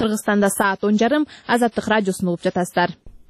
Кыргызстанда саат 10:30 Азаттык радиосун угуп жатасыздар.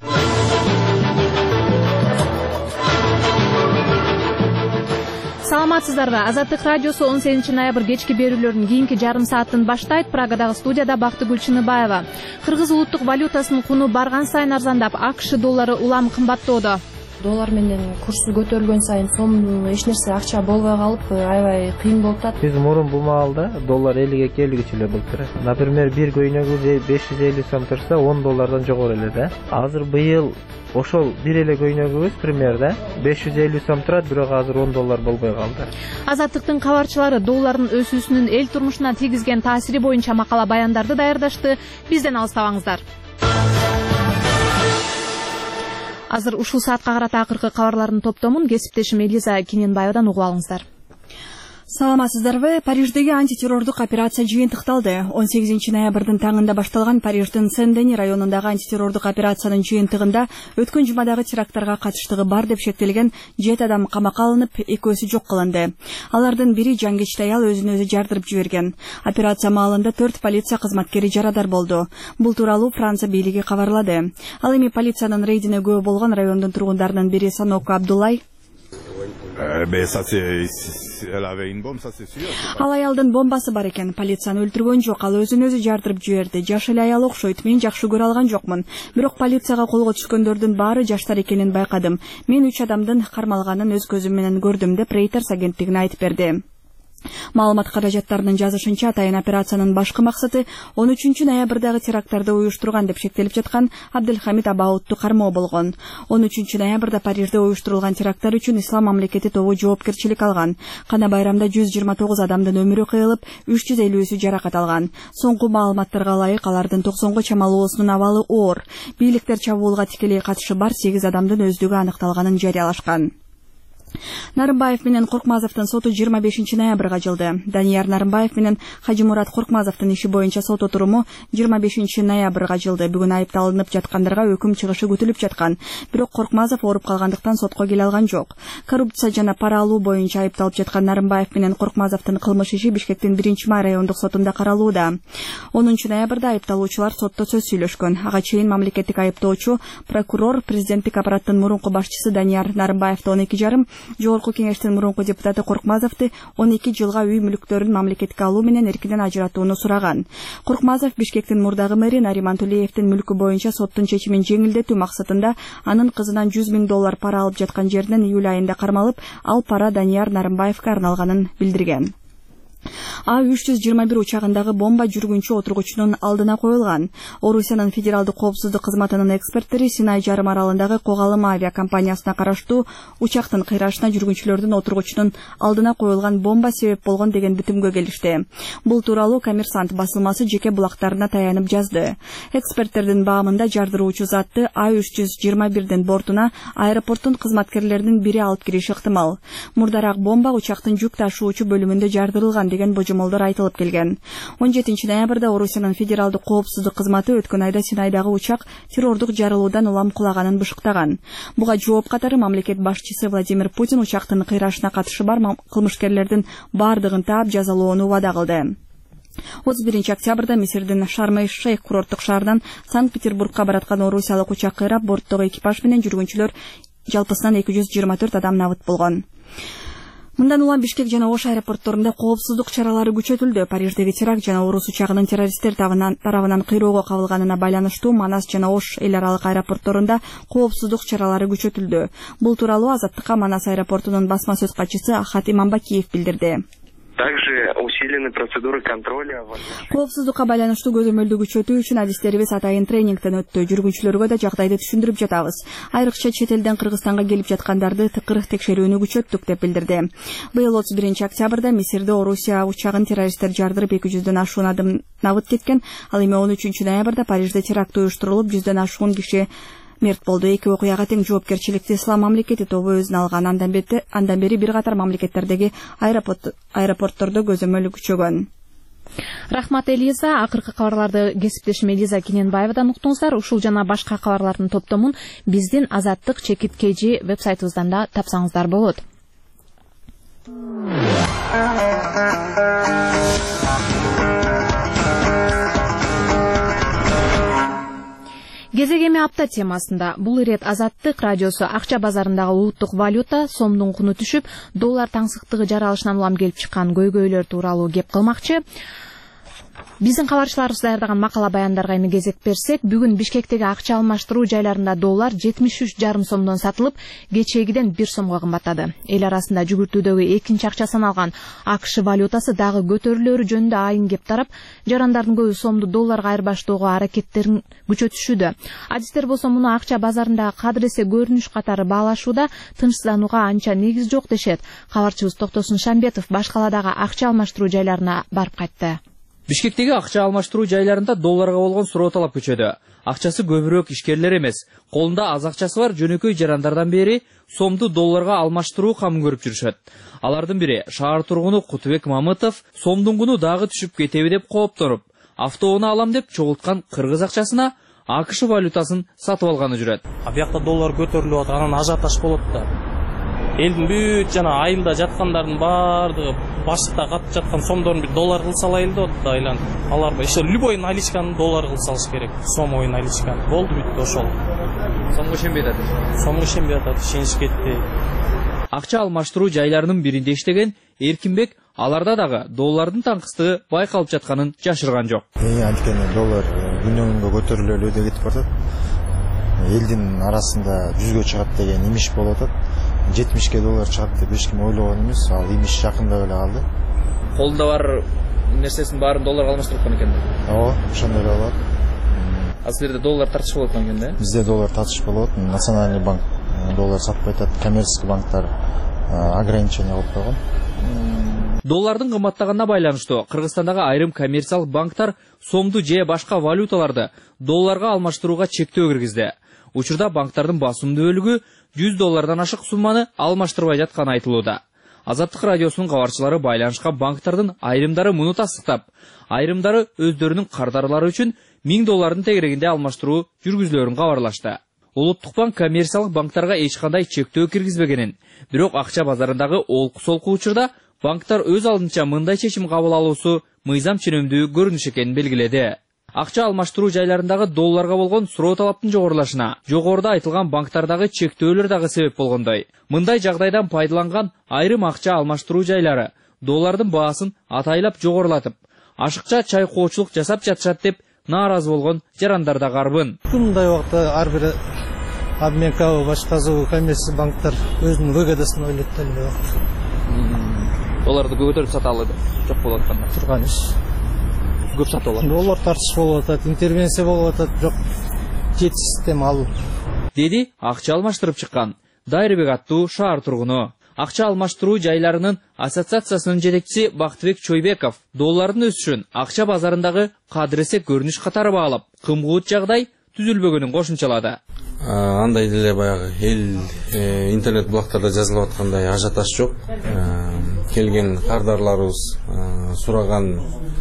Саламатсыздарбы? Азаттык радиосу 18 ноябрь кечки берүүлөрүн кийинки жарым сааттын баштайт. Прагадагы студияда Бактыгүл Чыныбаева. Кыргыз улуттук валютасынын куну барган сайын арзандап, АКШ доллары улам кымбаттоодо. Доллар менен курсу көтөрүлгөн сайын сом эч нерсе акча болбой калып, аябай кыйын болуп атат. Биз мурун бул маалда доллар 50ге келгичи эле былтыр. Например, бир көйнөгү 550 сом турса, 10 доллардан жогору эле да. Азыр быйыл ошол бир эле көйнөгүбүз примерде 550 сом турат, бирок азыр 10 доллар болбой калды. Азаттыктын кабарчылары доллардын өсүүсүнүн эл турмушуна тийгизген таасири боюнча макала баяндарды даярдашты. Бизден алыстабаңыздар. Азыр ушул саатка карата акыркы кабарлардын топтомун кесиптешим Элиза Кененбаевадан угуп алыңыздар. Саламатсыздарбы? Париждеги антитеррордук операция жыйынтыкталды. 18 ноябрдын таңында башталган Париждин Сен-Дени районундагы антитеррордук операциянын жыйынтыгында өткөн жумадагы теракттарга катыштыгы бар деп шектелген 7 адам камакка алынып, экөөсү жок кылынды. Алардын бири жангичти аял өзүн өзү жардырып жиберген. Операция маалында 4 полиция кызматкери жарадар болду. Бул тууралуу Франция бийлиги кабарлады. Ал эми полициянын рейдине күбө болгон райондун тургундарынын бири Саноко Абдуллай ал аялдын бомбасы бар экен. Полицияны өлтүргөн жок, ал өзүн өзү жардырып жиберди. Жаш эле аял окшойт. Мен жакшы көрө алган жокмун. Бирок полицияга колго түшкөндөрдүн баары жаштар экенин байкадым. Мен 3 адамдын кармалганын өз көзүм менен көрдүм деп Reuters агенттигине айтып берди. Маалымат каражаттарынын жазышынча, атайын операциянын башкы максаты 13 ноябрдагы теракттарды уюштурган деп шектелип жаткан Абдельхамид Абаутту кармоо болгон. 13 ноябрда Парижде уюштурулган теракттар үчүн Ислам мамлекети тобу жоопкерчилик алган. Кана байрамда 129 адамдын өмүрү кыйылып, 350-сү жаракат алган. Соңку маалыматтарга ылайык, алардын 90го чамалуусунун абалы оор. Бийликтер чабуулга тикелей катышы бар 8 адамдын өздүгү аныкталганын жарыялашкан. Нарымбаев менен Коркмазовдун соту 25 ноябрга жылды. Данияр Нарымбаев менен Хажимурат Коркмазовдун иши боюнча сот отуруму 25 ноябрга жылды. Бүгүн айыпталынып жаткандарга өкүм чыгышы күтүлүп жаткан. Бирок Коркмазов ооруп калгандыктан сотко келе алган жок. Коррупция жана пара алуу боюнча айыпталып жаткан Нарымбаев менен Коркмазовдун кылмыш иши Бишкектин 1-май райондук сотунда каралууда. 10 ноябрда айыпталуучулар сотто сөз сүйлөшкөн. Ага чейин мамлекеттик айыптоочу прокурор президенттик аппараттын мурунку башчысы Данияр Нарымбаевди 12,5, Жогорку кеңештин мурунку депутаты Коркмазовду 12 жылга үй мүлктөрүн мамлекетке алуу менен эркинен ажыратууну сураган. Коркмазов Бишкектин мурдагы мэри Нариман Тулеевдин мүлкү боюнча соттун чечимин жеңилдетүү максатында анын кызынан 100 000 доллар пара алып жаткан жеринен июль айында кармалып, ал пара Данияр Нарымбаевге арналганын билдирген. А-321 учагындагы бомба жүргүнчү отургучунун алдына коюлган. Орусиянын федералдык коопсуздук кызматынын эксперттери Синай жарым аралындагы Когалым авиакомпаниясына караштуу учактын кыйрашына жүргүнчүлөрдүн отургучунун алдына коюлган бомба себеп болгон деген бүтүмгө келишти. Бул тууралуу Коммерсант басылмасы жеке булактарына таянып жазды. Эксперттердин баамында жардыруучу затты А-321дин бортуна аэропорттун кызматкерлеринин бири алып кириши ыктымал. Мурдараак бомба учактын жүк ташуучу бөлүмүндө жардырылган деген божомолдор айтылып келген. 17 ноябрда Орусиянын федералдык коопсуздук кызматы өткөн айда Синайдагы учак террордук жарылуудан улам кулаганын бышыктаган. Буга жооп катары мамлекет башчысы Владимир Путин учактын кыйрашына катышы бар кылмышкерлердин бардыгын таап жазалоону убада кылды. 31 октябрда Мисирдин Шарм-эль-Шейх курорттук шаарынан Санкт-Петербургка бараткан орусиялык учак кыйрап, борттогу экипаж менен жүргүнчүлөр жалпысынан 224 адам набыт болгон. Мындан улам Бишкек жана Ош аэропортторунда коопсуздук чаралары күчөтүлдү. Париждеги теракт жана орус учагынын террористтер тарабынан кыйроого кабылганына байланыштуу Манас жана Ош эл аралык аэропортторунда коопсуздук чаралары күчөтүлдү. Бул тууралуу Азаттыкка Манас аэропортунун басма сөз катчысы Ахат Иманбакиев билдирди. Также усилены процедуры контроля. Коопсуздукка байланыштуу көзөмөлдү күчөтүү үчүн адистерибиз атайын тренингден өттү. Жүргүнчүлөргө да жагдайды түшүндүрүп жатабыз. Айрыкча чет элден Кыргызстанга келип жаткандарды тыкыр текшерүүнү күчөттүк деп билдирди. Быйыл 31 октябрда Мисирде Орусия учагын террористтер жардырып 200дөн ашуун адам набыт кеткен. Ал эми 13 ноябрда Парижде теракт уюштурулуп 100дөн ашуун киши мерт болду. Эки окуяга тең жоопкерчиликти Ислам мамлекети тобу өзүнө алган. Андан бери бир катар мамлекеттердеги аэропорттордо көзөмөл күчөгөн. Рахмат Элиза. Акыркы кабарларды кесиптешим Элиза Кененбаевадан уктуңуздар. Ушул жана башка кабарлардын топтомун биздин Азаттык /KG вебсайтыбыздан да тапсаңыздар болот. Кезегеме апта темасында бул ирет Азаттык радиосу акча базарындагы улуттук валюта сомдун куну түшүп, доллар таңсыктыгы жаралышынан улам келип чыккан көйгөйлөр тууралуу кеп кылмакчы. Биздин кабарчыларыбыз даярдаган макала баяндарга эми кезек берсек, бүгүн Бишкектеги акча алмаштыруу жайларында доллар 73,5 сомдон сатылып, кечегиден 1 сомго кымбаттады. Эл арасында жүгүртүүдөгү экинчи акча саналган АКШ валютасы дагы көтөрүлөрү жөнүндө айын кеп тарап, жарандардын көбү сомду долларга айырбаштоого аракеттерин күчөтүшүүдө. Адистер болсо муну акча базарындагы кадыресе көрүнүш катары баалашууда тынчсызданууга анча негиз жок дешет. Кабарчыбыз Токтосун Шамбетов баш каладагы акча алмаштыруу жайларына барып кайтты. Бишкектеги акча алмаштыруу жайларында долларга болгон суроо талап күчөдө. Акчасы көбүрөөк ишкерлер эмес, колунда аз акчасы бар жөнөкөй жарандардан бери сомду долларга алмаштыруу камын көрүп жүрүшөт. Алардын бири шаар тургуну Кутубек Мамытов сомдун куну дагы түшүп кетеби деп кооптонуп, автоунаа алам деп чогулткан кыргыз акчасына АКШ валютасын сатып алганы жүрөт. Биякта доллар көтөрүлүп атат, анан ажиотаж болот да. Элдин бүт жана айылда жаткандардын баардыгы башта катып жаткан сомдорун бир доллар кылса алайлы деп атты айлан. Алар еще любой наличканы доллар кылып салыш керек. Сомой наличканы. Болду бүттү ошол. Сомго ишенбей атат. Сомго ишенбей атат, ишениш кетти. Акча алмаштыруу жайларынын биринде иштеген Эркинбек аларда дагы доллардын таңкыстыгы байкалып жатканын жашырган жок. Анткени доллар күнөн күнгө көтөрүлө кетип барат. Элдин арасында 100гө чыгат деген имиш болуп атат. 70 доллар чыгат деп эч ким ойлогон эмес. Ал имиш жакында эле калды. Колунда бар нерсесин баарын долларга алмаштырып аткан экен. Ооба, ошондой эле болот. А силерде доллар тартыш болот экен да? Бизде доллар тартыш болот. Национальный банк доллар сатпай атат, коммерческий банктар ограничение кылып койгон. Доллардын кымбаттаганына байланыштуу Кыргызстандагы айрым коммерциялык банктар сомду же башка валюталарды долларга алмаштырууга чектөө киргизди. Учурда банктардын басымдуу бөлүгү 100 доллардан ашык сумманы алмаштырбай жатканы айтылууда. Азаттык радиосунун кабарчылары байланышка банктардын айрымдары муну тастыктап, айрымдары өздөрүнүн кардарлары үчүн 1000 доллардын тегерегинде алмаштыруу жүргүзүлөрүн кабарлашты. Улуттук банк коммерциялык банктарга эч кандай чектөө киргизбегенин, бирок акча базарындагы олку-солку учурда банктар өз алдынча мындай чечим кабыл алуусу мыйзам ченемдүү көрүнүш экенин белгиледи. Акча алмаштыруу жайларындагы долларга болгон суроо талаптын жогорулашына жогоруда айтылган банктардагы чектөөлөр дагы себеп болгондой. Мындай жагдайдан пайдаланган айрым акча алмаштыруу жайлары доллардын баасын атайлап жогорулатып, ашыкча чайкоочулук жасап жатышат деп нааразы болгон жарандар да карбын. Мындай убакта ар бир обменка башкасы коммерциялык банктар өзүнүн выгодасын ойлойт эле. Долларды көтөрүп сата алды. Жок болот атканда. Турган иш. Көп сатып алат. Доллар тартыш болуп атат, интервенция болуп атат, жок. Жетишсиз система алуу. Деди акча алмаштырып чыккан Дайрбек аттуу шаар тургуну. Акча алмаштыруу жайларынын ассоциациясынын жетекчиси Бактыбек Чойбеков доллардын өсүшүн акча базарындагы кадыресе көрүнүш катары баалап, кымгуут жагдай түзүлбөгөнүн кошумчалады. Андай деле баягы эл интернет блогтарда жазылып аткандай ажиотаж жок. Келген кардарларыбыз сураган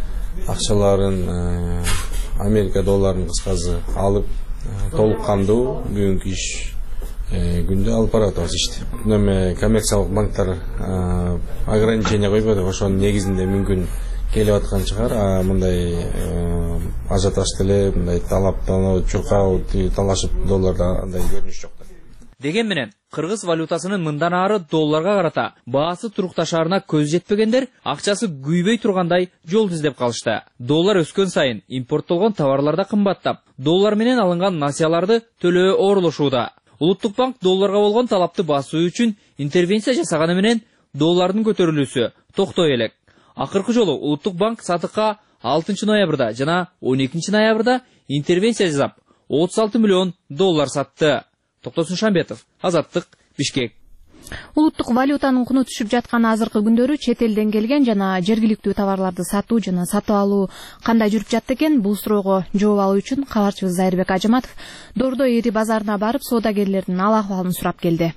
акчаларын Америка долларын кыскасы алып толук кандуу бүгүнкү иш күндө алып баратабыз ишти. Эми коммерциялык банктар ограничение койбоду, ошонун негизинде мүмкүн келип аткан чыгар. Мындай ажиотаж деле, мындай талаптануу, чуркау, талашып долларда андай көрүнүш жок. Деген менен кыргыз валютасынын мындан ары долларга карата баасы турукташаарына көз жетпегендер акчасы күйбөй тургандай жол издеп калышты. Доллар өскөн сайын импорттолгон товарлар да кымбаттап, доллар менен алынган насыяларды төлөө оорулушууда. Улуттук банк долларга болгон талапты басуу үчүн интервенция жасаганы менен доллардын көтөрүлүүсү токтой элек. Акыркы жолу Улуттук банк сатыкка 6 ноябрда жана 12 ноябрда интервенция жасап 36 миллион доллар сатты. Токтосун Шамбетов, Азаттык, Бишкек. Улуттук валютанын куну түшүп жаткан азыркы күндөрү чет элден келген жана жергиликтүү товарларды сатуу жана сатып алуу кандай жүрүп жатты экен? Бул суроого жооп алуу үчүн кабарчыбыз Зайырбек Ажыматов Дордой эри базарына барып соодагерлердин ал акыбалын сурап келди.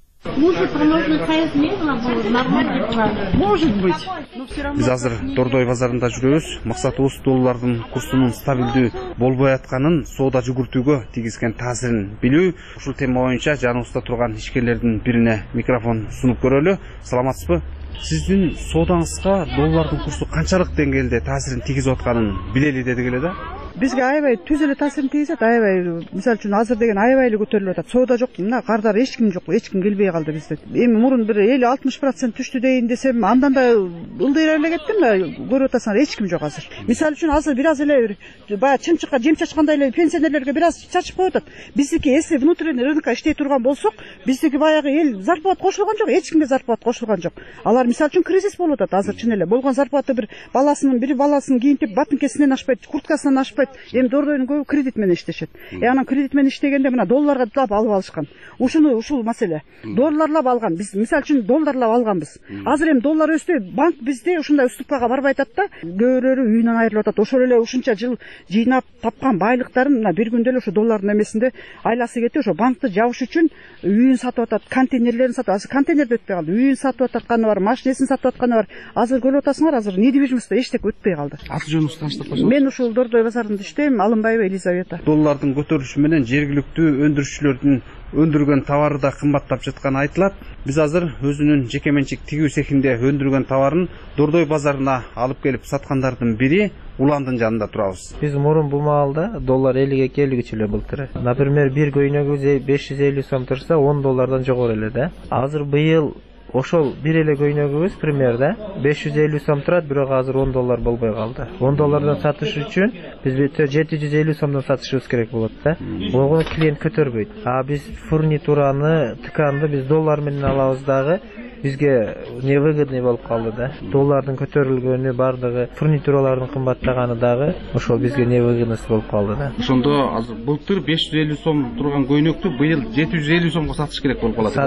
Биз азыр Дордой базарында жүрөбүз. Максатыбыз доллардын курсунун стабилдүү болбой атканын, соода жүгүртүүгө тийгизген таасирин билүү. Ушул тема боюнча жаныбызда турган ишкерлердин бирине микрофон сунуп көрөлү. Саламатсызбы? Сиздин соодаңызга доллардын курсу канчалык деңгээлде таасирин тийгизип атканын билели дедик эле да. Бизге аябай түз эле таасирин тийгизет. Аябай, мисалы үчүн азыр деген аябай эле көтөрүлүп атат. Соода жок, мына кардар эч ким жок, эч ким келбей калды бизде. Эми мурун бир 50-60% түштү дейин десем, андан да ылдыйрап эле кеттим да, көрүп атасыңар эч ким жок азыр. Мисалы үчүн азыр бир аз эле баягы чымчыкка жем чачкандай эле пенсионерлерге бир аз чачып коюп атат. Биздики если внутренний рынокко иштей турган болсок, биздики баягы эл зарплата кошулган жок, эч кимге зарплата кошулган жок. Алар мисалы үчүн кризис болуп атат азыр чын эле. Болгон зарплата бир баласын кийинтип батынкесинен ашпайт, курткасынан ашпайт. Эми дордойдун көбү кредит менен иштешет. Анан кредит менен иштегенде мына долларга алып алышкан. Ушул маселе. Долларлап алган. Биз мисалы үчүн долларлап алганбыз. Азыр эми доллар өстү, банк бизде ушундай уступкага барбай атат да, көбүрөөү үйүнөн айрылып атат. Ошол эле ушунча жыл жыйнап тапкан байлыктарын мына бир күндө эле ошо доллардын эмесинде айласы кетип, ошо банкты жабыш үчүн үйүн сатып атат, контейнерлерин сатып. Азыр контейнерде өтпөй калды. Үйүн сатып атканы бар, машинесин сатып атканы бар. Азыр көрүп атасыңар, азыр недвижимостьта эчтеке өтпөй калды. Аты жөнүңүздү таныштырып койсоңуз? Мен ушул Дордой базарында иштейм, Алымбаева Елизавета. Доллардын көтөрүлүшү менен жергиликтүү өндүрүүчүлөрдүн өндүргөн товары да кымбаттап жатканы айтылат. Биз азыр өзүнүн жеке менчик тигүү цехинде өндүргөн товарын Дордой базарына алып келип саткандардын бири Уландын жанында турабыз. Биз мурун бул маалда доллар 50ге келгичи эле былтыр. Например, бир көйнөгү 550 сом турса, 10 доллардан жогору эле да. Азыр быйыл ошол бир эле көйнөгүбүз примерде 550 сом турат, бирок азыр 10 доллар болбой калды. 10 доллардан сатыш үчүн биз 750 сомдон сатышыбыз керек болот да. Ого клиент көтөрбөйт. Биз фурнитураны, тканды биз доллар менен алабыз дагы. Бизге невыгодный болуп калды да. Доллардын көтөрүлгөнү, бардыгы фурнитуралардын кымбаттаганы дагы ошол бизге невыгодный болуп калды да. Ошондо азыр былтыр 550 сом турган көйнөктү быйыл 750 сомго сатыш керек болуп калат.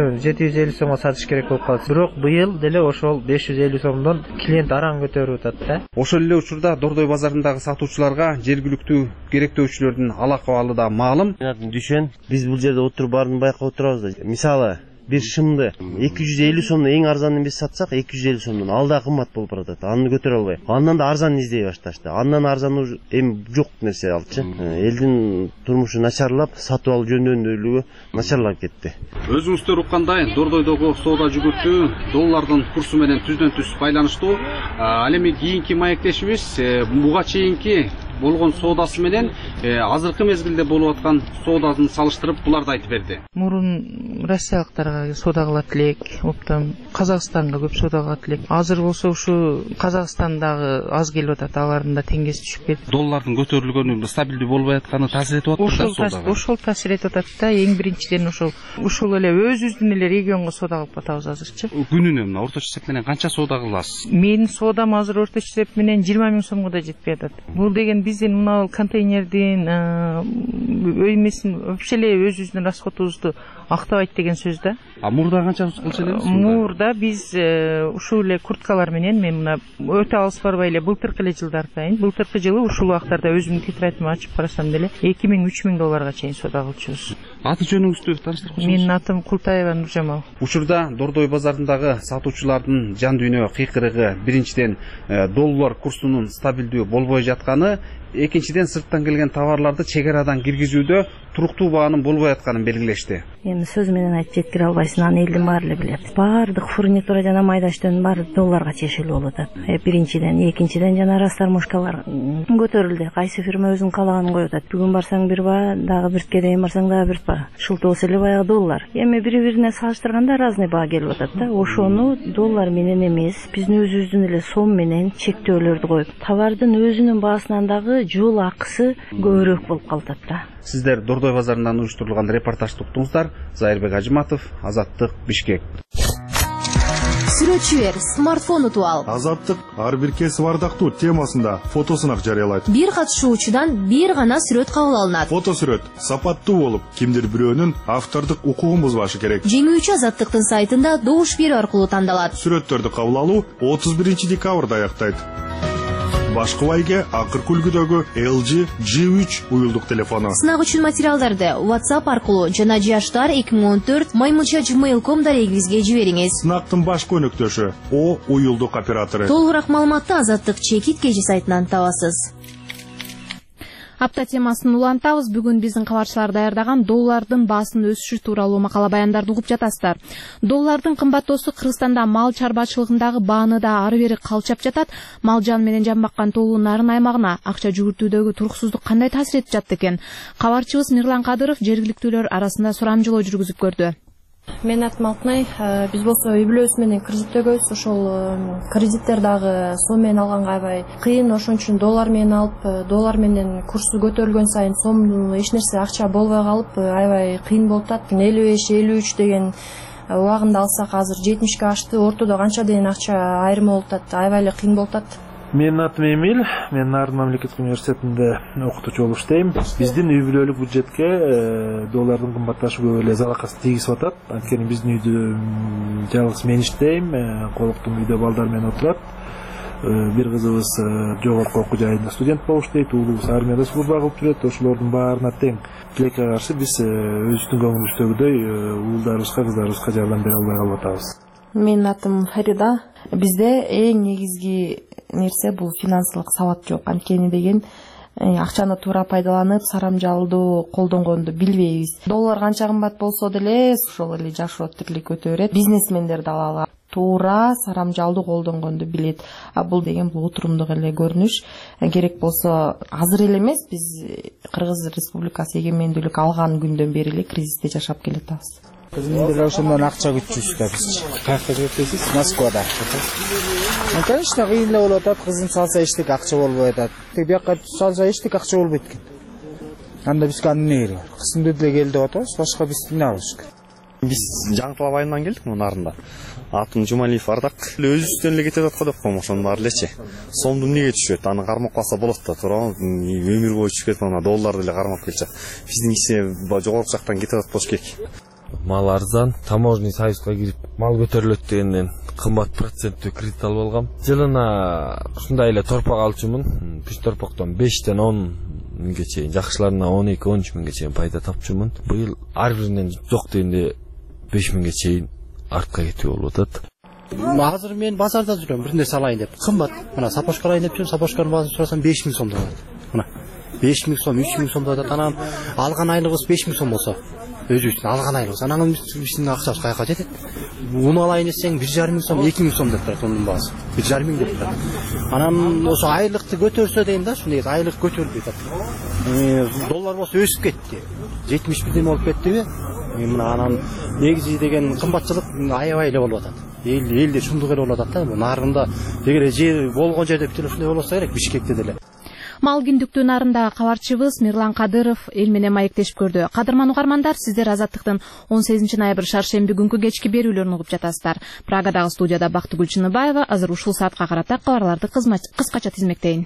750 сомго сатыш керек болуп калат. Бирок быйыл деле ошол 550 сомдон клиент араң көтөрүп атат да. Ошол эле учурда Дордой базарындагы сатуучуларга жергиликтүү керектөөчүлөрдүн ала акыбалы да маалым. Дүшөн биз бул жерде отуруп баарын байкап отурабыз да. Мисалы бир шымды 250 сомдон эң арзанын биз сатсак 250 сомдон алда кымбат болуп баратат. Аны көтөрө албай. Андан да арзан издей башташты. Андан арзан эми жок нерсе алчы. Элдин турмушу начарлап, сатып алуу жөндөмдүүлүгү начарлап кетти. Өзүңүздөр уккандай Дордойдогу соода жүгүртүү доллардын курсу менен түздөн түз байланыштуу. Ал эми кийинки маектешибиз буга чейинки болгон соодасы менен азыркы мезгилде болуп аткан соодасын салыштырып буларды айтып берди. Мурун россиялыктарга соода кылат элек, оптом Казакстанга көп соода кылат элек. Азыр болсо ушу Казакстандагы аз келип атат, алардын да теңгеси түшүп кетти. Доллардын көтөрүлгөнү, стабилдүү болбой атканы таасир этип атат да соодага. Ошол таасир этип атат да. Эң биринчиден ушул эле өзүбүздүн эле регионго соода кылып атабыз азырчы. Күнүнө мына орточо эсеп менен канча соода кыласыз? Менин соодам азыр орточо эсеп менен 20 000 сомго да жетпей атат. Бул деген биздин мына контейнердин өймесин вообще эле өзүбүздүн расходубузду актабайт деген сөз да. Мурда канча кылчу элебиз? Мурда биз ушул эле курткалар менен мен мына өтө алыс барбай эле былтыркы эле жылдарды айтайын. Былтыркы жылы ушул убактарда өзүмдүн тетрадьымды ачып карасам деле 2000-3000 долларга чейин соода кылчубуз. Аты жөнүңүздү таныштырып койсоңуз? Менин атым Култаева Нуржамал. Учурда Дордой базарындагы сатуучулардын жан дүйнө кыйкырыгы биринчиден доллар курсунун стабилдүү болбой жатканы, экинчиден сырттан келген товарларды чек арадан киргизүүдө туруктуу баанын болбой атканын белгилешти. Эми сөз менен айтып жеткире албайсың, аны элдин баары эле билет. Баардык фурнитура жана майда иштенин баары долларга чечилип болуп атат. Биринчиден, экинчиден жана растармошкалар көтөрүлдү. Кайсы фирма өзүнүн каалаганын коюп атат. Бүгүн барсаң бир баа, дагы биртке дейин барсаң дагы бир баа. Шылтоосу эле баягы доллар. Эми бири-бирине салыштырганда разный баа келип атат да. Ошону доллар менен эмес, биздин өзүбүздүн эле сом менен чектөөлөрдү коюп, товардын өзүнүн баасынан дагы жол акысы көбүрөөк болуп калат да. Сиздер Дордой базарынан уюштурулган репортажды уктуңуздар. Зайырбек Ажыматов, Азаттык, Бишкек. Сүрөтчү бер, смартфон утуп ал. Азаттык ар бир кесип ардактуу темасында фотосунак жарыялайт. Бир катышуучудан бир гана сүрөт кабыл алынат. Фотосүрөт сапаттуу болуп, кимдир бирөөнүн автордук укугун бузбашы керек. Жеңүүчү Азаттыктын сайтында добуш берүү аркылуу тандалат. Сүрөттөрдү кабыл алуу 31 декабрда аяктайт. Башкыбайга акыркы үлгүдөгү LG G3 уюлдук телефону. Сынак үчүн материалдарды WhatsApp аркылуу жана jashtar2014@gmail.com дарегибизге жибериңиз. Сынактын башкы өнөктөшү О уюлдук оператору. Толугураак маалыматты Азаттык чекит кежи сайтынан табасыз. Апта темасын улантабыз. Бүгүн биздин кабарчылар даярдаган доллардын баасын өсүшү тууралуу макала баяндарды угуп жатасыздар. Доллардын кымбаттоосу Кыргызстанда мал чарбачылыгындагы бааны да ары бери калчап жатат. Мал жан менен жан баккан тоолуу нарын аймагына акча жүгүртүүдөгү туруксуздук кандай таасир этип жатты экен? Кабарчыбыз Мирлан Кадыров жергиликтүүлөр арасында сурамжылоо жүргүзүп көрдү. Менин атым Алтынай. Биз болсо үй бүлөбүз менен кредиттөгөбүз. Ошол кредиттер дагы сом менен алганга аябай кыйын. Ошон үчүн доллар менен алып, доллар менен курсу көтөрүлгөн сайын сом эч нерсе акча болбой калып, аябай кыйын болуп атат. 55-53 деген убагында алсак азыр 70ке ашты. Ортодо канча деген акча айырмы болуп атат. Аябай эле кыйын болуп атат. Менин атым Эмил, мен Нарын мамлекеттик университетинде окутуучу болуп иштейм. Биздин үй бүлөлүк бюджетке доллардын кымбатташы көп эле залакасын тийгизип атат. Анткени биздин үйдө жалгыз мен иштейм, колуктум үйдө балдар менен отурат. Бир кызыбыз жогорку окуу жайында студент болуп иштейт, уулубуз армияда служба кылып жүрөт. Ошолордун баарына тең тилекке каршы биз өзүбүздүн көңүлүбүздөгүдөй уулдарыбызга, кыздарыбызга жардам бере албай калып атабыз. Менин атым Фарида. Бизде эң негизги нерсе бул финансылык сабат жок. Анткени деген акчаны туура пайдаланып, сарамжалдуу колдонгонду билбейбиз. Доллар канча кымбат болсо деле, ошол эле жашоо тирлик өтө берет. Бизнесмендер да алалы туура сарамжалдуу колдонгонду билет. Бул деген бул отурумдук эле көрүнүш. Керек болсо азыр эле эмес, биз Кыргыз Республикасы эгемендүүлүк алган күндөн бери эле кризисте жашап келатабыз. Менде ошондон акча күтчүбүз да биз. Каяка кетесиз? Москвада. Конечно, кыйын эле болуп атат. Кызын салса эчтеке акча болбой атат. Бияка салса эчтеке акча болбойт экен. Анда бизге эмне кереги бар? Кызымды деле кел деп атабыз, башка биз эмне кылабыз? Биз Жаңтал айынан келдик мына Нарында. Атым Жумалиев Ардак. Өзүбүздөн эле кетип аткан деп коем, ошонун баары элечи. Сомду эмнеге түшөт? Аны кармап калса болот да, туура. Өмүр бою түшүп кетип ана долларды эле кармап келчи. Биздин иши жогорку жактан кетип атат болуш керек. Мал арзан, таможный союзга кирип, мал көтөрүлөт дегенден кымбат проценттүү кредит алып алгам. Жылына ушундай эле торпак алчумун. Бүт торпактан 5тен 10 миңге чейин, жакшыларына 12-13 миңге чейин пайда тапчумун. Быйыл ар биринен жок дегенде 5 миңге чейин артка кетүү болуп атат. Азыр мен базарда жүрөм, бир нерсе алайын деп. Кымбат. Мына сапожка алайын деп жүрөм, сапожканын баасын сурасам 5 миң сом деп атат. Мына 5 миң сом, 3 миң сом деп атат. Анан алган айлыгыбыз 5 миң сом болсо, өзүбүздүн алган айлыгыбыз. Анан биздин акчабыз каяка жетет? Уну алайын десең 1,5 миң сом, 2 миң сом деп турат унун баасы. 1,5 миң деп турат. Анан ошо айлыкты көтөрсө дейм да, ушундай айлык көтөрүлбөй атат. Доллар болсо өсүп кетти. 71 болуп кеттиби? Мына анан негизи деген кымбатчылык аябай эле болуп атат. Элде шундук эле болуп атат да. Нарында эгер жер болгон жерде бүт эле ушундай болсо керек, Бишкекте деле. Мал киндиктүү нарындагы кабарчыбыз Мирлан Кадыров эл менен маектешип көрдү. Кадырман угармандар, сиздер Азаттыктын 18 ноябрь шаршемби күнкү кечки берүүлөрүн угуп жатасыздар. Прагадагы студияда Бактыгүл Чыныбаева азыр ушул саатка карата кабарларды кыскача тизмектейин.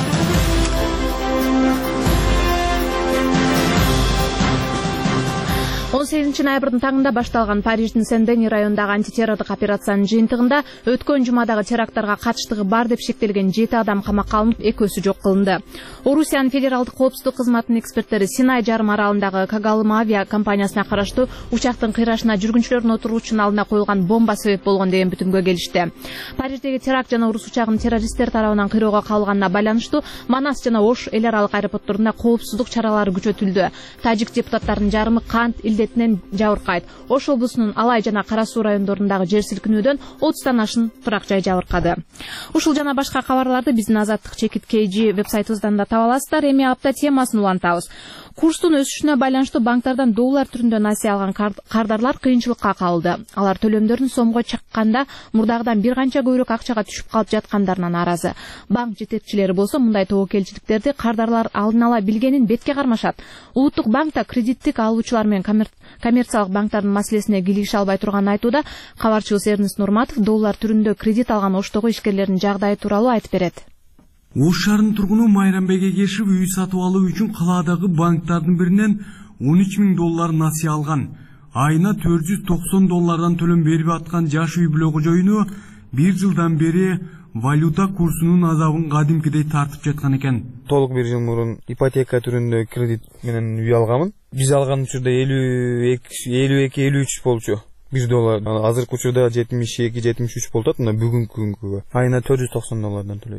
18 ноябрдын таңында башталган Париждин Сен-Дени районундагы антитеррорлук операциянын жыйынтыгында өткөн жумадагы теракттарга катыштыгы бар деп шектелген 7 адам камакка алынып, 2-өсү жок кылынды. Орусиянын федералдык коопсуздук кызматынын эксперттери Синай жарым аралындагы Кагалым авиа компаниясына караштуу учактын кыйрашына жүргүнчүлөрдүн отуруучунун алдына коюлган бомба себеп болгон деген бүтүмгө келишти. Париждеги теракт жана орус учагынын террористтер тарабынан кыйроого калганына байланыштуу Манас жана Ош эл аралык аэропортторунда коопсуздук чаралары күчөтүлдү. Тажик депутаттарынын жарымы кант илдетинен жабыркайт. Ош облусунун Алай жана Кара Суу райондорундагы жер силкинүүдөн 30тан ашын турак жай жабыркады. Ушул жана башка кабарларды биздин Азаттык /KG вебсайтыбыздан да таба аласыздар. Эми апта темасын улантабыз. Курстун өсүшүнө байланыштуу банктардан доллар түрүндө насыя алган кардарлар кыйынчылыкка калды. Алар төлөмдөрүн сомго чакканда мурдагыдан бир канча көбүрөөк акчага түшүп калып жаткандарына нааразы. Банк жетекчилери болсо мындай тобокелчиликтерди кардарлар алдын ала билгенин бетке кармашат. Улуттук банкта кредиттик алуучулар менен коммерциялык банктардын маселесине кийлигише албай турганын айтууда кабарчыбыз Эрнест Нурматов доллар түрүндө кредит алган Оштогу ишкерлердин жагдайы тууралуу айтып берет. Ош шаарынын тургуну Майрамбек Эгешев үй сатып алуу үчүн калаадагы банктардын биринен 13 000 доллар насыя алган. Айына 490 доллардан төлөм берип аткан жаш үй бүлө кожоюну 1 жылдан бери валюта курсунун азабын кадимкидей тартып жаткан экен. Толук 1 жыл мурун ипотека түрүндө кредит менен үй алганмын. Биз алган учурда 52-53 болчу. 1 доллар. Азыркы учурда 72-73 болуп атат. Мына бүгүнкү күнгө айына 490 доллардан төлөйбүз.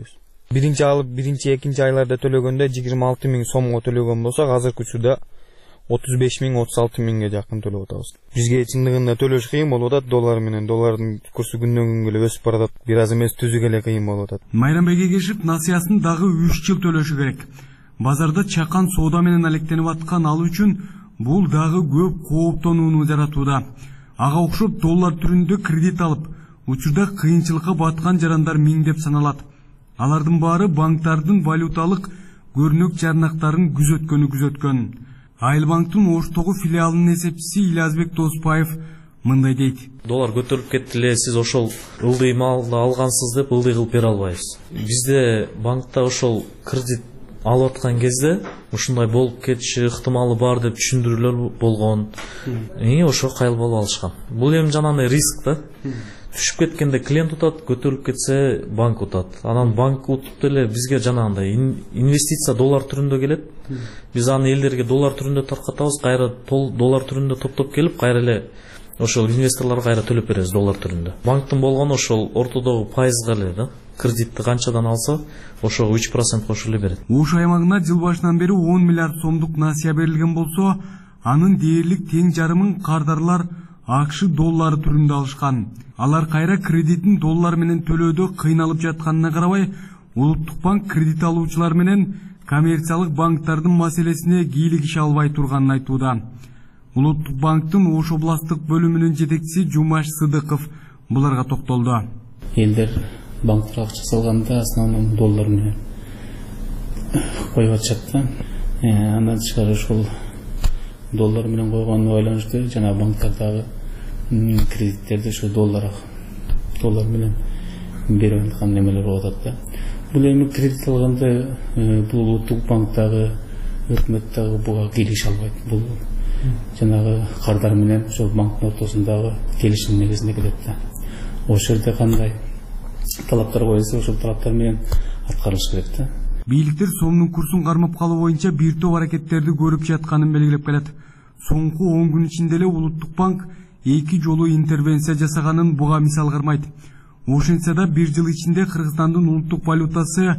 Биринчи алып, биринчи, экинчи айларда төлөгөндө 26 000 сомго төлөгөн болсок, азыркы учурда 35 000, 36 000ге жакын төлөп атабыз. Бизге чындыгында төлөш кыйын болуп атат, доллар менен. Доллардын курсу күндөн күнгө эле өсүп баратат. Бир аз эмес түзүгө эле кыйын болуп атат. Майрамбек Эгешев насыясын дагы 3 жыл төлөшү керек. Базарда чакан соода менен алектенип аткан ал үчүн бул дагы көп кооптонууну жаратууда. Ага окшоп доллар түрүндө кредит алып, учурда кыйынчылыкка баткан жарандар миңдеп саналат. Алардын баары банктардын валюталык көрнөк жарнактарын күзөткөн. Айылбанктын Оштогу филиалынын эсепчиси Илязбек Доспаев мындай дейт. Доллар көтөрүлүп кетти эле, сиз ошол ылдый малды алгансыз деп ылдый кылып бере албайбыз. Бизде банкта ошол кредит алып аткан кезде ушундай болуп кетиши ыктымалы бар деп түшүндүрүүлөр болгон. Ошо кайыл болуп алышкан. Бул эми жанагындай риск да. Түшүп кеткенде клиент утат, көтөрүлүп кетсе банк утат. Анан банк утуп деле бизге жанагындай инвестиция доллар түрүндө келет. Биз аны элдерге доллар түрүндө таркатабыз, кайра доллар түрүндө топтоп келип, кайра эле ошол инвесторлорго кайра төлөп беребиз доллар түрүндө. Банктын болгону ошол ортодогу пайызга эле да. Кредитти канчадан алса, ошого 3% кошуп эле берет. Ош аймагына жыл башынан бери 10 миллиард сомдук насыя берилген болсо, анын дээрлик тең жарымын кардарлар АКШ доллары түрүндө алышкан. Алар кайра кредитин доллар менен төлөөдө кыйналып жатканына карабай, Улуттук банк кредит алуучулар менен коммерциялык банктардын маселесине кийлигише албай турганын айтууда. Улуттук банктын Ош областтык бөлүмүнүн жетекчиси Жумаш Сыдыков буларга токтолду. Элдер банктарга акча салганда основном доллар менен коюп атышат да. Андан тышкары ошол доллар менен койгонуна байланыштуу жана банктардагы кредиттерди ошо доллар менен берип аткан немелер болуп атат да. Бул эми кредит алганда бул улуттук банктагы, өкмөттөгү буга кийлигише албайт. Бул жанагы кардар менен ошол банктын ортосундагы келишим негизинде келет да. Ошол жерде кандай талаптар коюлса, ошол талаптар менен аткарылыш керек да. Бийликтер сомдун курсун кармап калуу боюнча бир топ аракеттерди көрүп жатканын белгилеп келет. Соңку 10 күн ичинде эле Улуттук банк 2 жолу интервенция жасаганын буга мисал кармайт. Ошентсе да бир жыл ичинде Кыргызстандын улуттук валютасы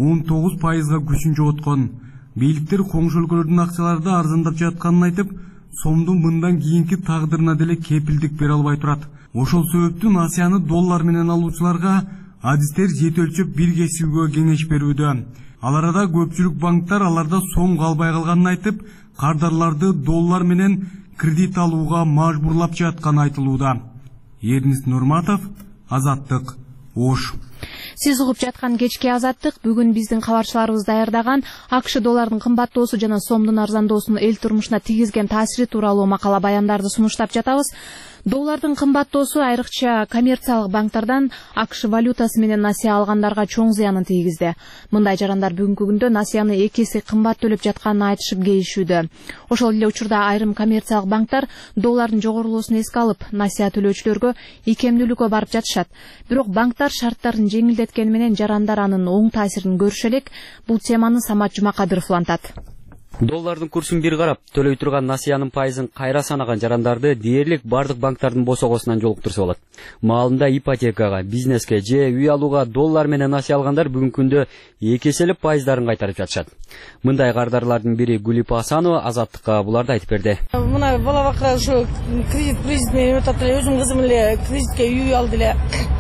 19%га күчүн жоготкон. Бийликтер коңшу өлкөлөрдүн акчаларды арзандап жатканын айтып, сомдун мындан кийинки тагдырына деле кепилдик бере албай турат. Ошол себептен насыяны доллар менен алуучуларга адистер жете өлчөп бир кесүүгө кеңеш берүүдө. Ал арада көпчүлүк банктар аларда сом калбай калганын айтып, кардарларды доллар менен кредит алууга мажбурлап жатканы айтылууда. Эрнис Нурматов, Азаттык, Ош. Сиз угуп жаткан кечки Азаттык бүгүн биздин кабарчыларыбыз даярдаган АКШ доллардын кымбаттоосу жана сомдун арзандоосунун эл турмушуна тийгизген таасири тууралуу макала баяндарды сунуштап жатабыз. Доллардын кымбаттоосу айрыкча коммерциялык банктардан АКШ валютасы менен насыя алгандарга чоң зыянын тийгизди. Мындай жарандар бүгүнкү күндө насыяны 2 эсе кымбат төлөп жатканын айтышып кейишүүдө. Ошол эле учурда айрым коммерциялык банктар доллардын жогорулоосун эске алып, насыя төлөөчүлөргө икемдүүлүккө барып жатышат. Бирок банктар шарттарын жеңилдеткени менен жарандар анын оң таасирин көрүшө элек. Бул теманы Самат Жумакадыров улантат. Доллардын курсун бир карап, төлөй турган насыянын пайызын кайра санаган жарандарды дээрлик бардык банктардын босогосунан жолуктурса болот. Маалында ипотекага, бизнеске же үй алууга доллар менен насыя алгандар бүгүнкү күндө 2 эселеп пайыздарын кайтарып жатышат. Мындай кардарлардын бири Гулипа Асанова Азаттыкка буларды айтып берди. Мына балабакка ошо кредит менен өтөп эле өзүм кызым эле кредитке үй алды эле.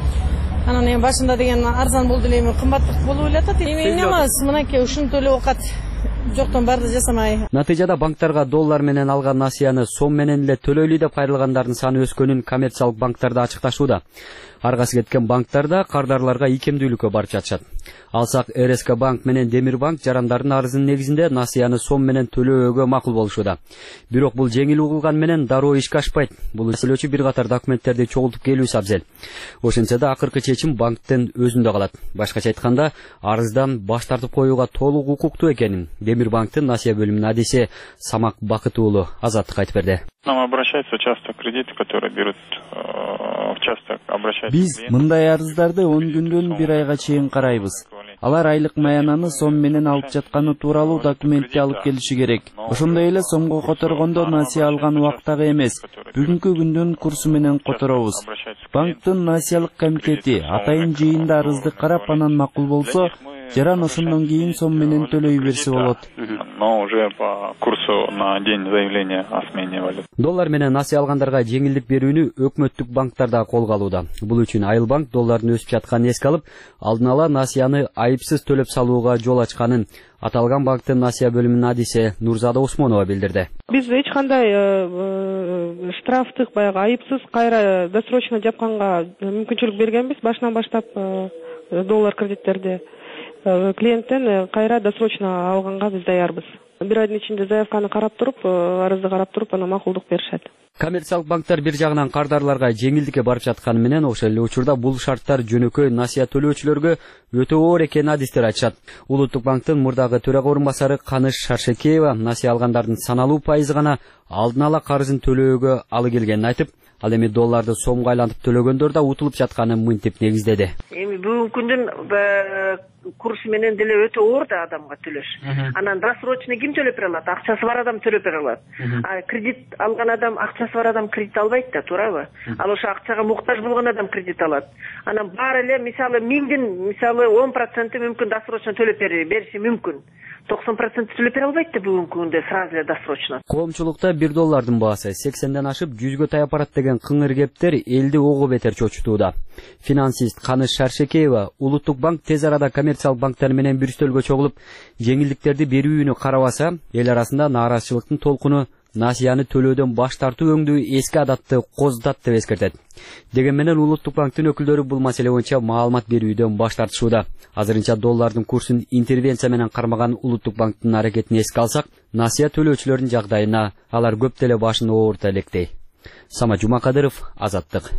Анан эми башында деген арзан болду эле, эми кымбаттык болуп эле атат. Эми эмес, мынакей ушуну төлөп окат. Жоктон барды жасамай. Натыйжада банктарга доллар менен алган насыяны сом менен эле төлөйлү деп кайрылгандардын саны өскөнүн коммерциялык банктарда ачыкташууда. Аргасы кеткен банктарда кардарларга икемдүүлүккө барып жатышат. Алсак РСК банк менен Демир банк жарандардын арызынын негизинде насыяны сом менен төлөөгө макул болушууда. Бирок бул жеңил угулган менен дароо ишке ашпайт. Бул эселөөчү бир катар документтерди чогултуп келүүсү абзел. Ошентсе да акыркы чечим банктын өзүндө калат. Башкача айтканда, арыздан баш тартып коюуга толук укуктуу экенин Демир банктын насыя бөлүмүнүн адиси Самак Бакыт уулу Азаттыкка айтып берди. Нам обращаются часто кредиты, которые берут часто обращаются. Биз мындай арыздарды 10 күндөн 1 айга чейин карайбыз. Алар айлык маянаны сом менен алып жатканы тууралуу документти алып келиши керек. Ошондой эле сомго которгондо насыя алган убактагы эмес, бүгүнкү күндүн курсу менен которобуз. Банктын насыялык комитети атайын жыйында арызды карап анан макул болсо, жаран ошондон кийин сом менен төлөй берсе болот. Но уже по курсу на день заявления о смене валют. Доллар менен насыя алгандарга жеңилдик берүүнү өкмөттүк банктар да колго алууда. Бул үчүн Айыл банк доллардын өсүп жатканын эске алып, алдын ала насыяны айыпсыз төлөп салууга жол ачканын аталган банктын насыя бөлүмүнүн адиси Нурзада Усмонова билдирди. Биз эч кандай штрафтык баягы айыпсыз кайра досрочно жапканга мүмкүнчүлүк бергенбиз. Башынан баштап доллар кредиттерди клиенттен кайра досрочно алганга биз даярбыз. Бир айдын ичинде заявканы карап туруп, арызды карап туруп, аны макулдук беришет. Коммерциялык банктар бир жагынан кардарларга жеңилдикке барып жатканы менен ошол эле учурда бул шарттар жөнөкөй насыя төлөөчүлөргө өтө оор экенин адистер айтышат. Улуттук банктын мурдагы төрага орун басары Каныш Шаршекеева насыя алгандардын саналуу пайызы гана алдын ала карызын төлөөгө алы келгенин айтып, ал эми долларды сомго айлантып төлөгөндөр да утулуп жатканын мынтип негиздеди. Эми бүгүнкү күндүн курсу менен деле өтө оор да адамга төлөш. Анан досрочно ким төлөп бере алат? Акчасы бар адам төлөп бере алат. Кредит алган адам, акчасы бар адам кредит албайт да, туурабы? Ал ошо акчага муктаж болгон адам кредит алат. Анан баары эле мисалы 1000дин мисалы 10% мүмкүн досрочно төлөп бериши мүмкүн. 90% төлөп бере албайт да бүгүнкү күндө сразу эле досрочно. Коомчулукта 1 доллардын баасы 80ден ашып 100гө таяп барат деген кыңыр кептер элди ого бетер чочутууда. Финансист Каныш Шаршекеева Улуттук банк тез арада коммерциялык банктар менен бир стөлгө чогулуп, жеңилдиктерди берүүнү карабаса, эл арасында нааразычылыктын толкуну насыяны төлөөдөн баш тартуу өңдүү эски адатты козутат деп эскертет. Деген менен Улуттук банктын өкүлдөрү бул маселе боюнча маалымат берүүдөн баш тартышууда. Азырынча доллардын курсун интервенция менен кармаган Улуттук банктын аракетин эске алсак, насыя төлөөчүлөрдүн жагдайына алар көп деле башын оорута электей. Сама Жумакадыров, Азаттык.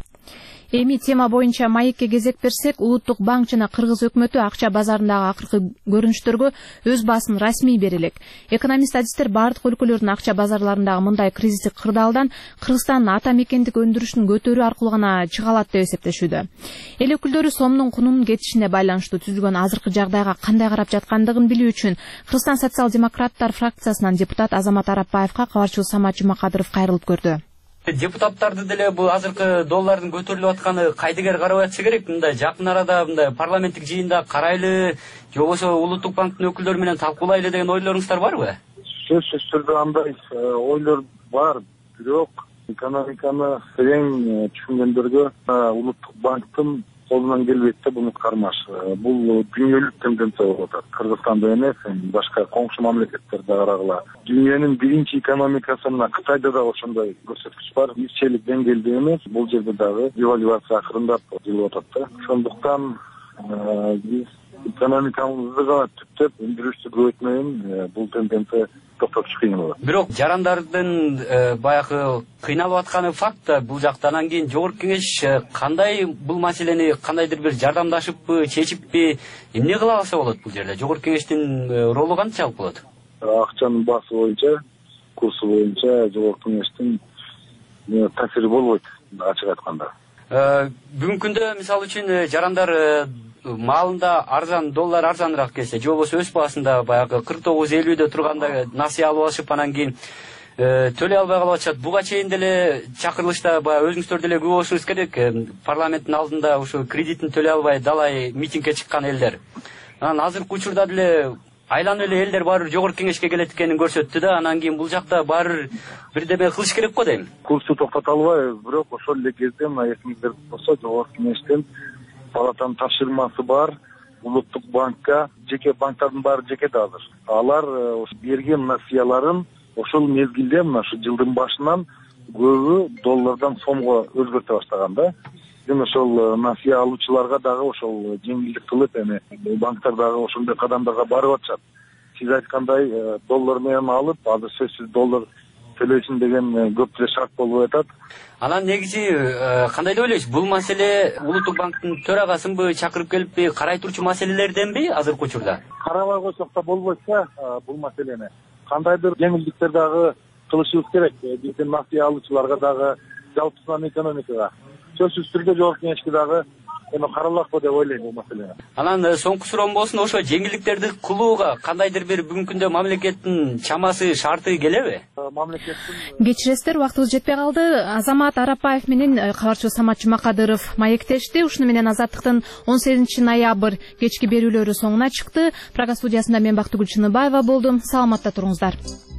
Эми тема боюнча маекке кезек берсек, Улуттук банк жана Кыргыз өкмөтү акча базарындагы акыркы көрүнүштөргө өз баасын расмий бере элек. Экономист адистер бардык өлкөлөрдүн акча базарларындагы мындай кризистик кырдаалдан Кыргызстандын ата мекендик өндүрүшүн көтөрүү аркылуу гана чыга алат деп эсептешүүдө. Эл өкүлдөрү сомдун кунунун кетишине байланыштуу түзүлгөн азыркы жагдайга кандай карап жаткандыгын билүү үчүн Кыргызстан социал-демократтар фракциясынан депутат Азамат Арапбаевка кабарчы Самат Жумакадыров кайрылып көрдү. Депутаттарды деле бул азыркы доллардын көтөрүлүп атканы кайдыгер карап атса керек. Мындай жакын арада мындай парламенттик жыйында карайлы, же болбосо Улуттук банктын өкүлдөрү менен талкуулайлы деген ойлоруңуздар барбы? Сөзсүз түрдө андай ойлор бар, бирок экономиканы терең түшүнгөндөргө Улуттук банктын колунан келбейт да буну кармаш. Бул дүйнөлүк тенденция болуп атат. Кыргызстанда эмес, башка коңшу мамлекеттерде карагыла. Дүйнөнүн биринчи экономикасына Кытайда да ошондой көрсөткүч бар. Бирчелик деңгээлде эмес, бул жерде дагы девальвация акырындап жүрүп атат да. Ошондуктан биз экономикабызды гана түптөп, өндүрүштү көбөйтмөйүн, бул тенденция токтотуш кыйын болот. Бирок жарандардын баягы кыйналып атканы факт да. Бул жакта анан кийин жогорку кеңеш кандай бул маселени кандайдыр бир жардамдашыппы, чечиппи, эмне кыла алса болот бул жерде? Жогорку кеңештин ролу канчалык болот? Акчанын баасы боюнча, курсу боюнча жогорку кеңештин таасири болбойт, ачык айтканда. Бүгүнкү күндө мисалы үчүн жарандар маалында арзан, доллар арзаныраак келсе, же болбосо өз баасында баягы 49-50 турганда насыя алып алышып, анан кийин төлөй албай калып атышат. Буга чейин деле чакырылышта баягы өзүңүздөр деле күбө болушуңуз керек. Парламенттин алдында ушу кредитин төлөй албай далай митингге чыккан элдер. Анан азыркы учурда деле айланып эле элдер баары жогорку кеңешке келет экенин көрсөттү да. Анан кийин бул жакта баары бирдеме кылыш керек го дейм. Курсту токтото албайбыз, бирок ошол эле кезде мына эсиңизде болсо жогорку кеңештен палатанын тапшырмасы бар. Улуттук банкка, жеке банктардын баары жеке да азыр. Алар берген насыяларын ошол мезгилде мына ушу жылдын башынан көбү доллардан сомго өзгөртө баштаган да. Эми ошол насыя алуучуларга дагы ошол жеңилдик кылып, эми банктар дагы ошондой кадамдарга барып атышат. Сиз айткандай доллар менен алып, азыр сөзсүз доллар төлөйсүн деген көп деле шарт болуп атат. Анан негизи кандай деп ойлойсуз? Бул маселе Улуттук банктын төрагасынбы чакырып келиппи, карай турчу маселелерденби азыркы учурда? Карабай койсок да болбойт да бул маселени. Кандайдыр жеңилдиктер дагы кылышыбыз керек. Биздин насыя алуучуларга дагы, жалпысынан экономикага. Сөзсүз түрдө жогорку кеңешке дагы эми каралакпы деп ойлойм бул маселени. Анан соңку суроом болсун, ошо жеңилдиктерди кылууга кандайдыр бир бүгүнкү күндө мамлекеттин чамасы шарты келеби? Мамлекеттин Кечиресиздер, убактыбыз жетпей калды. Азамат Арапаев менен кабарчы Самат Жумакадыров маектешти. Ушуну менен Азаттыктын 18 ноябрь кечки берүүлөрү соңуна чыкты. Прага студиясында мен Бактыгүл Чыныбаева болдум. Саламатта туруңуздар.